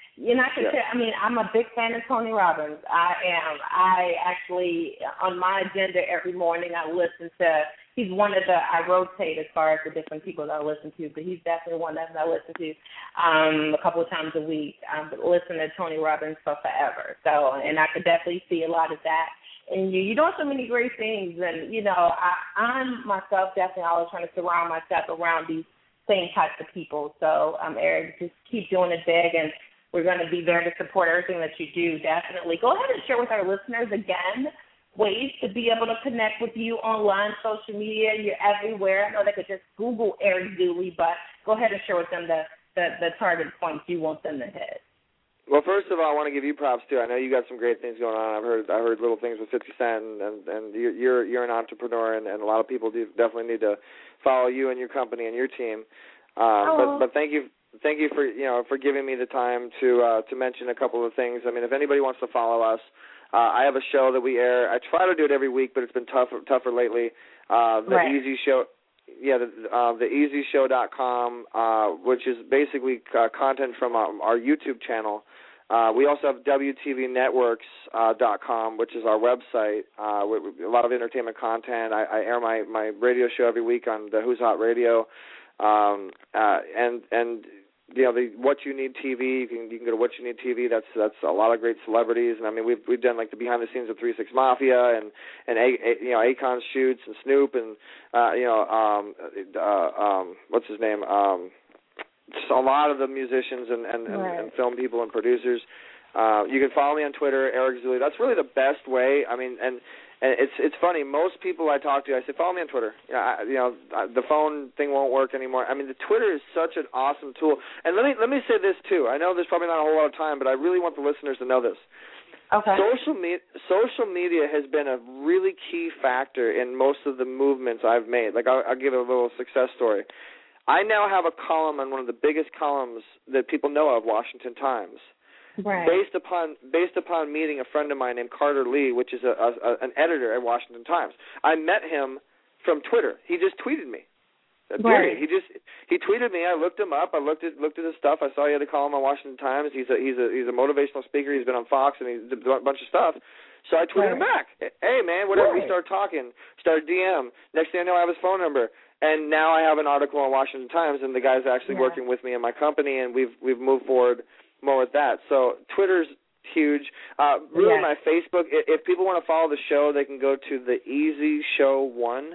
I'm a big fan of Tony Robbins. I am. I actually, on my agenda every morning, I listen to, he's one of I rotate as far as the different people that I listen to, but he's definitely one that I listen to a couple of times a week. But listen to Tony Robbins for forever. So, and I could definitely see a lot of that in you. You're doing so many great things, and, I'm myself definitely always trying to surround myself around these same types of people. So, Eric, just keep doing it big, and we're going to be there to support everything that you do, definitely. Go ahead and share with our listeners, again, ways to be able to connect with you online, social media. You're everywhere. I know they could just Google Eric Zuley, but go ahead and share with them the target points you want them to hit. Well, first of all, I want to give you props, too. I know you got some great things going on. I heard little things with 50 Cent, and you're an entrepreneur, and a lot of people definitely need to follow you and your company and your team. But thank you. Thank you for giving me the time to mention a couple of things. If anybody wants to follow us, I have a show that we air. I try to do it every week, but it's been tougher lately. Easy Show, theeasyshow.com, which is basically content from our YouTube channel. We also have WTVNetworks.com, which is our website. With a lot of entertainment content. I air my radio show every week on the Who's Hot Radio. The What You Need TV, you can go to What You Need TV. That's a lot of great celebrities, and we've done like the behind the scenes of 3 6 Mafia and Akon shoots and Snoop and what's his name, just a lot of the musicians and film people and producers. You can follow me on Twitter, Eric Zuley. That's really the best way. And it's funny. Most people I talk to, I say, follow me on Twitter. The phone thing won't work anymore. The Twitter is such an awesome tool. And let me say this too. I know there's probably not a whole lot of time, but I really want the listeners to know this. Okay. Social media has been a really key factor in most of the movements I've made. Like I'll give a little success story. I now have a column on one of the biggest columns that people know of, Washington Times. Right. Based upon meeting a friend of mine named Carter Lee, which is an editor at Washington Times. I met him from Twitter. He just tweeted me. Right. He tweeted me. I looked him up. I looked at his stuff. I saw he had a column on Washington Times. He's a motivational speaker. He's been on Fox and he did a bunch of stuff. So I tweeted him back. Hey man, whatever. We started talking. Started DM. Next thing I know, I have his phone number. And now I have an article on Washington Times, and the guy's actually working with me in my company, and we've moved forward more with that. So Twitter's huge. My Facebook, if people want to follow the show, they can go to the Easy Show 1.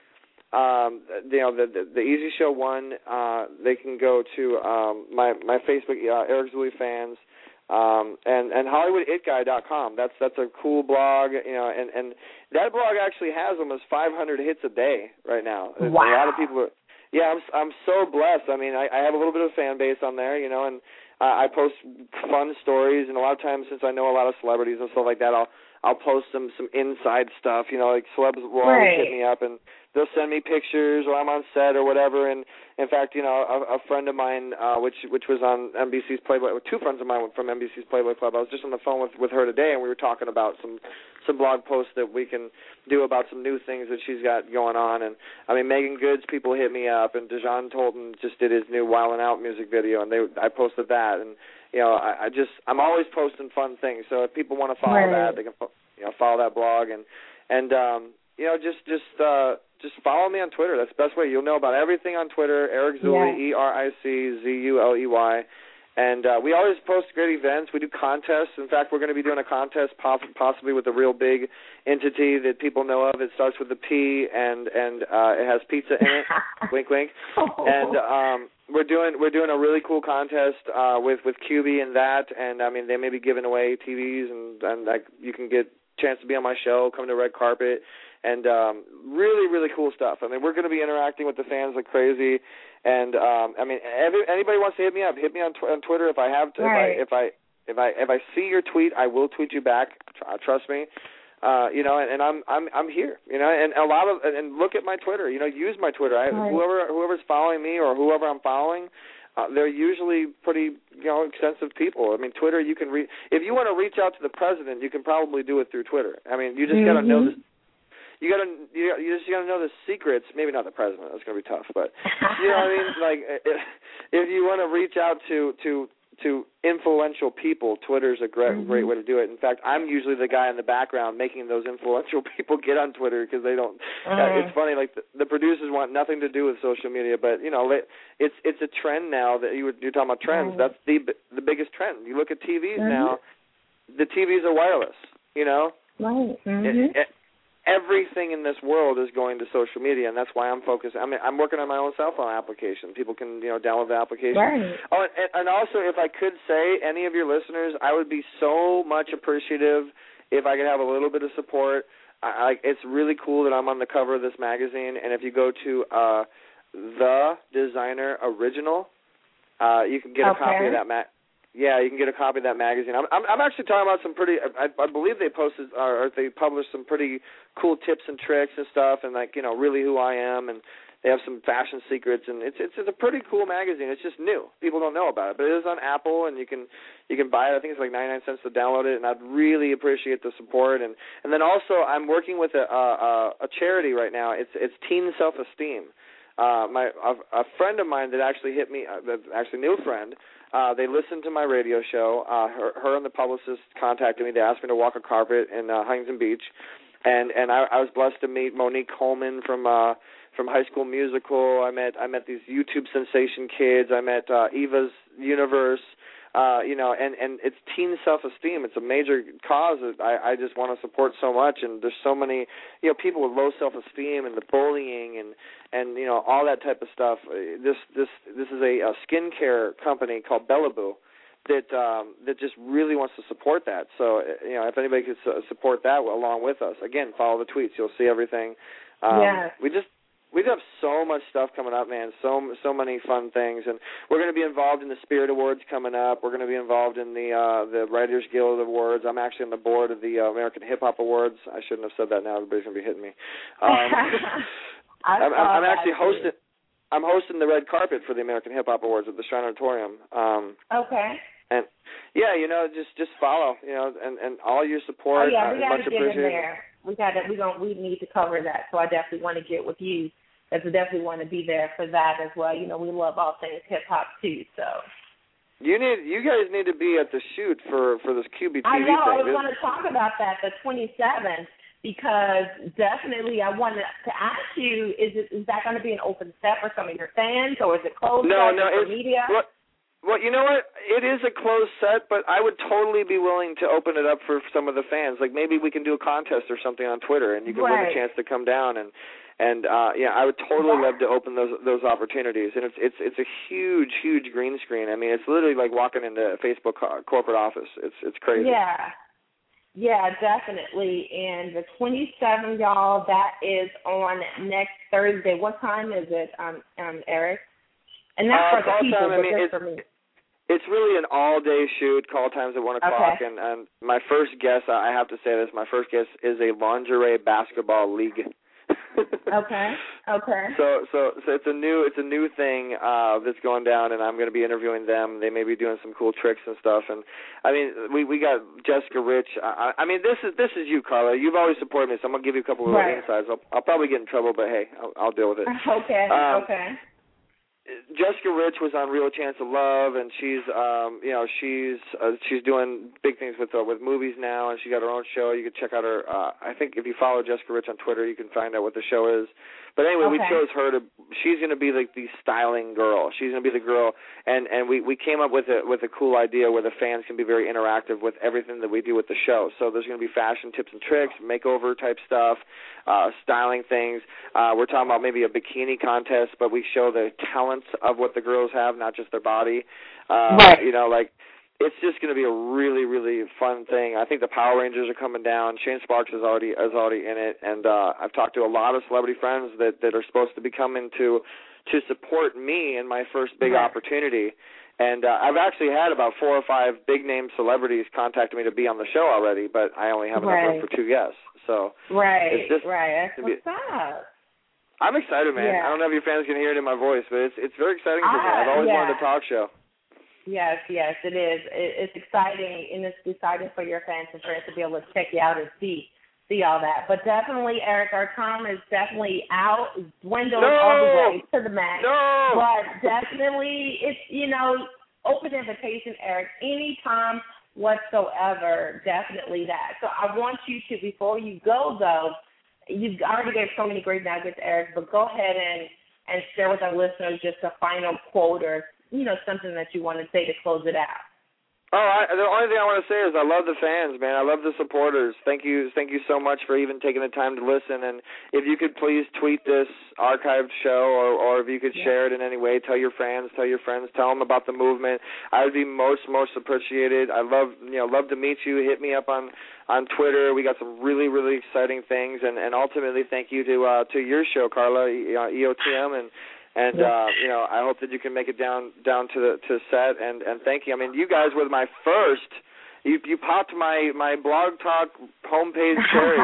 The Easy Show 1, they can go to my Facebook, Eric Zuley Fans, and HollywoodItGuy.com. That's a cool blog, and that blog actually has almost 500 hits a day right now. Wow. A lot of people I'm so blessed. I have a little bit of a fan base on there, and I post fun stories, and a lot of times, since I know a lot of celebrities and stuff like that, I'll post some inside stuff, like celebs will always hit me up, and they'll send me pictures, or I'm on set or whatever. And in fact, a friend of mine, which was on NBC's Playboy, two friends of mine from NBC's Playboy Club. I was just on the phone with her today, and we were talking about some some blog posts that we can do about some new things that she's got going on. And I mean, Megan Goods, people hit me up, and Dejan Tolton just did his new Wildin' Out music video, and I posted that. And you know, I'm always posting fun things. So if people want to follow that, they can follow that blog, and you know, just follow me on Twitter. That's the best way. You'll know about everything on Twitter. Eric Zuley, ERICZULEY. And we always post great events. We do contests. In fact, we're going to be doing a contest possibly with a real big entity that people know of. It starts with a P, and it has pizza in it. Wink, wink. And we're doing a really cool contest with QB and that. And I mean, they may be giving away TVs, and like you can get a chance to be on my show, come to Red Carpet, and really, really cool stuff. I mean, we're going to be interacting with the fans like crazy. And I mean, anybody wants to hit me up, hit me on Twitter if I have to. Right. If I see your tweet, I will tweet you back. Trust me. You know, and I'm here. You know, and and look at my Twitter. You know, use my Twitter. Whoever's following me or whoever I'm following, they're usually pretty extensive people. I mean, Twitter, you can if you want to reach out to the president, you can probably do it through Twitter. I mean, you just got to know this. You just gotta know the secrets. Maybe not the president. That's gonna be tough, but you know what I mean. Like if you want to reach out to influential people, Twitter's a great way to do it. In fact, I'm usually the guy in the background making those influential people get on Twitter because they don't. It's funny. Like the producers want nothing to do with social media, but you know, it's a trend now that you're talking about trends. That's the biggest trend. You look at TVs now. The TVs are wireless. You know. Right. Everything in this world is going to social media, and that's why I'm focused. I mean, I'm working on my own cell phone application. People can, download the application. Right. Oh, and also, if I could say, any of your listeners, I would be so much appreciative if I could have a little bit of support. It's really cool that I'm on the cover of this magazine, and if you go to The Designer Original, you can get a copy of that Yeah, you can get a copy of that magazine. I'm actually talking about some pretty. I believe they posted or they published some pretty cool tips and tricks and stuff, and really who I am, and they have some fashion secrets, and it's a pretty cool magazine. It's just new. People don't know about it, but it is on Apple, and you can buy it. I think it's like 99 cents to download it, and I'd really appreciate the support. And then also, I'm working with a charity right now. It's Teen Self-Esteem. A friend of mine that actually hit me, actually new friend. They listened to my radio show. Her and the publicist contacted me. They asked me to walk a carpet in Huntington Beach, and I was blessed to meet Monique Coleman from High School Musical. I met these YouTube sensation kids. I met Eva's Universe. And it's teen self-esteem. It's a major cause that I just want to support so much. And there's so many, people with low self-esteem and the bullying and all that type of stuff. This is a skincare company called Bellaboo that just really wants to support that. So, if anybody could support that along with us, again, follow the tweets. You'll see everything. We have so much stuff coming up, man, so many fun things. And we're going to be involved in the Spirit Awards coming up. We're going to be involved in the Writers Guild Awards. I'm actually on the board of the American Hip Hop Awards. I shouldn't have said that now. Everybody's going to be hitting me. I'm actually hosting. I'm hosting the red carpet for the American Hip Hop Awards at the Shrine Auditorium. Okay. And just follow, and all your support. Oh yeah, we got much to get in appreciated. there. We need to cover that. So I definitely want to get with you. I definitely want to be there for that as well. We love all things hip hop too. So you guys need to be at the shoot for this QB TV I know. thing. I was going to talk about that, the 27th, because definitely I wanted to ask you: is that going to be an open set for some of your fans, or is it closed for media? Well, you know what? It is a closed set, but I would totally be willing to open it up for some of the fans. Like maybe we can do a contest or something on Twitter, and you can win a chance to come down and I would totally love to open those opportunities. And it's a huge green screen. I mean, it's literally like walking into a Facebook corporate office. It's crazy. Yeah, definitely. And the 27th, y'all, that is on next Thursday. What time is it, Eric? And that's for the people, but just for me. It's really an all-day shoot. Call time's at 1 o'clock. Okay. And my first guest, I have to say this, my first guest is a lingerie basketball league. Okay. So it's a new thing that's going down, and I'm going to be interviewing them. They may be doing some cool tricks and stuff. And I mean, we got Jessica Rich. I mean, this is you, Carla. You've always supported me, so I'm going to give you a couple of insights. I'll probably get in trouble, but hey, I'll deal with it. Okay. Okay. Jessica Rich was on Real Chance of Love, and she's doing big things with movies now, and she got her own show. You can check out her. I think if you follow Jessica Rich on Twitter, you can find out what the show is. But anyway, we chose her to. She's going to be like the styling girl. She's going to be the girl, and we came up with a cool idea where the fans can be very interactive with everything that we do with the show. So there's going to be fashion tips and tricks, makeover type stuff, styling things. We're talking about maybe a bikini contest, but we show the talents of what the girls have, not just their body. You know, like. It's just going to be a really, really fun thing. I think the Power Rangers are coming down. Shane Sparks is already in it, and I've talked to a lot of celebrity friends that are supposed to be coming to support me in my first big opportunity. And I've actually had about 4 or 5 big-name celebrities contact me to be on the show already, but I only have enough room for 2 guests. So it's just That's what's up. I'm excited, man. I don't know if your fans can hear it in my voice, but it's very exciting for me. I've always wanted a talk show. Yes, it is. It's exciting, and it's exciting for your fans and friends to be able to check you out and see all that. But definitely, Eric, our time is definitely out, dwindled all the way to the max. No. But definitely, it's, open invitation, Eric, anytime whatsoever, definitely that. So I want you to, before you go, though, you've already gave so many great nuggets, Eric, but go ahead and share with our listeners just a final quote or something that you want to say to close it out. The only thing I want to say is I love the fans, man. I love the supporters. Thank you so much for even taking the time to listen. And if you could please tweet this archived show, or if you could share it in any way, tell your friends, tell them about the movement. I would be most appreciated. I love to meet you. Hit me up on Twitter. We got some really, really exciting things. And ultimately, thank you to your show, Carla, EOTM, and I hope that you can make it down to set, and thank you. I mean, you guys were my first. You popped my Blog Talk homepage cherry.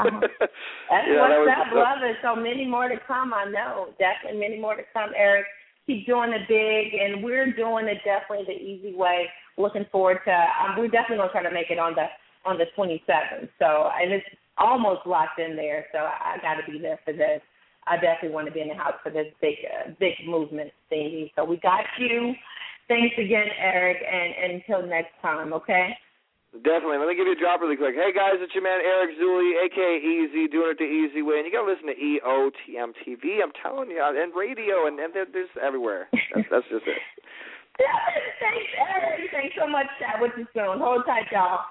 Love it. So many more to come. I know, definitely many more to come, Eric. Keep doing it big, and we're doing it definitely the easy way. Looking forward to. We're definitely gonna try to make it on the 27th. So, and it's almost locked in there. So I got to be there for this. I definitely want to be in the house for this big movement thingy. So we got you. Thanks again, Eric, and until next time, okay? Definitely. Let me give you a drop really quick. Hey, guys, it's your man Eric Zuley, a.k.a. Easy, doing it the easy way. And you got to listen to EOTM TV. I'm telling you, and radio, and there's everywhere. That's just it. Thanks, Eric. Thanks so much. Chat with you soon. Hold tight, y'all.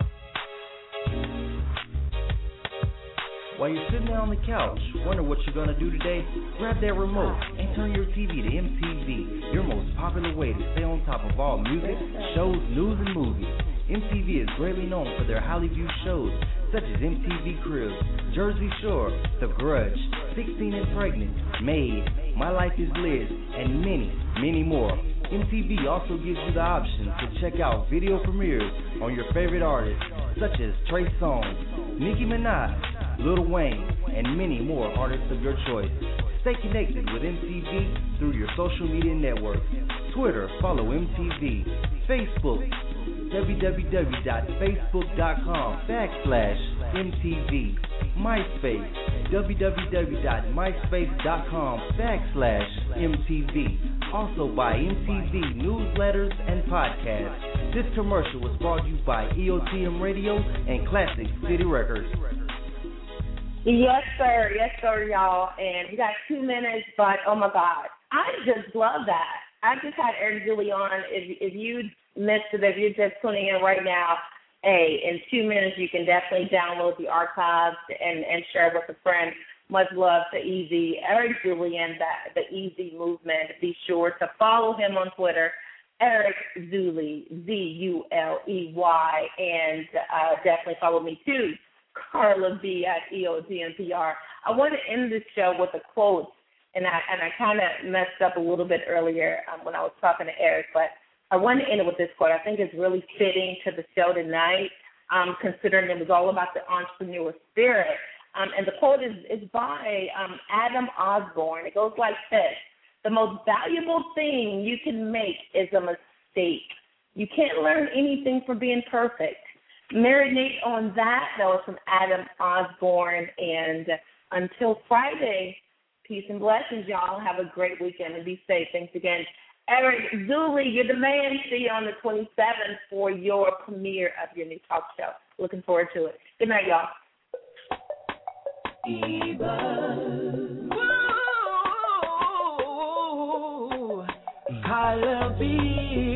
While you're sitting there on the couch, wonder what you're going to do today? Grab that remote and turn your TV to MTV, your most popular way to stay on top of all music, shows, news, and movies. MTV is greatly known for their highly viewed shows, such as MTV Cribs, Jersey Shore, The Grudge, 16 and Pregnant, Made, My Life is Liz, and many, many more. MTV also gives you the option to check out video premieres on your favorite artists, such as Trey Songz, Nicki Minaj, Lil Wayne, and many more artists of your choice. Stay connected with MTV through your social media networks. Twitter, follow MTV. Facebook, www.facebook.com/MTV. MySpace, www.myspace.com/MTV. Also by MTV newsletters and podcasts. This commercial was brought to you by EOTM Radio and Classic City Records. Yes, sir, y'all. And we got 2 minutes, but oh my God, I just love that. I just had Eric Zuley on. If you missed it, if you're just tuning in right now, hey, in 2 minutes you can definitely download the archives and share with a friend. Much love to Easy, Eric Zuley, and the Easy Movement. Be sure to follow him on Twitter, Eric Zuley, Zuley, and definitely follow me too, Carla B at EOTMPR. I want to end this show with a quote, and I kind of messed up a little bit earlier when I was talking to Eric, but I want to end it with this quote. I think it's really fitting to the show tonight, considering it was all about the entrepreneur spirit. And the quote is by Adam Osborne. It goes like this: the most valuable thing you can make is a mistake. You can't learn anything from being perfect. Marinate on that. That was from Adam Osborne. And until Friday, peace and blessings, y'all. Have a great weekend and be safe. Thanks again. Eric Zuli, you're the man. See you on the 27th for your premiere of your new talk show. Looking forward to it. Good night, y'all. I love you.